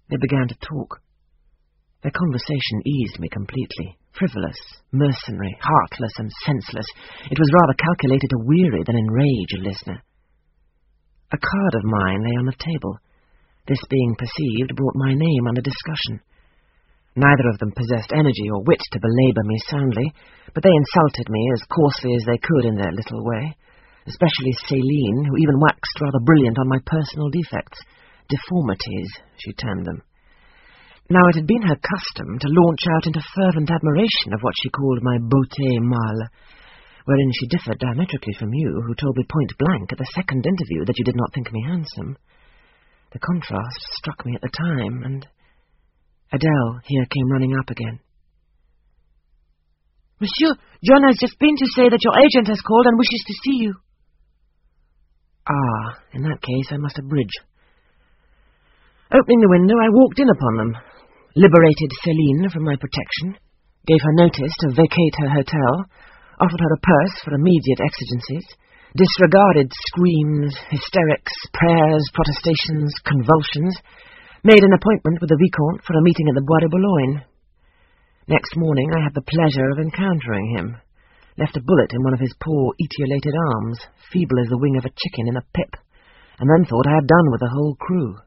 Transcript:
They began to talk. Their conversation eased me completely. Frivolous, mercenary, heartless, and senseless, it was rather calculated to weary than enrage a listener. A card of mine lay on the table. This being perceived brought my name under discussion. Neither of them possessed energy or wit to belabour me soundly, but they insulted me as coarsely as they could in their little way, especially Céline, who even waxed rather brilliant on my personal defects. Deformities, she termed them. Now it had been her custom to launch out into fervent admiration of what she called my beauté mâle, wherein she differed diametrically from you, who told me point-blank at the second interview that you did not think me handsome. The contrast struck me at the time, and Adele here came running up again. "Monsieur, John has just been to say that your agent has called and wishes to see you." Ah, in that case I must abridge. Opening the window, I walked in upon them, liberated Céline from my protection, gave her notice to vacate her hotel, offered her a purse for immediate exigencies, disregarded screams, hysterics, prayers, protestations, convulsions, made an appointment with the Vicomte for a meeting at the Bois de Boulogne. Next morning I had the pleasure of encountering him, left a bullet in one of his poor etiolated arms, feeble as the wing of a chicken in a pip, and then thought I had done with the whole crew.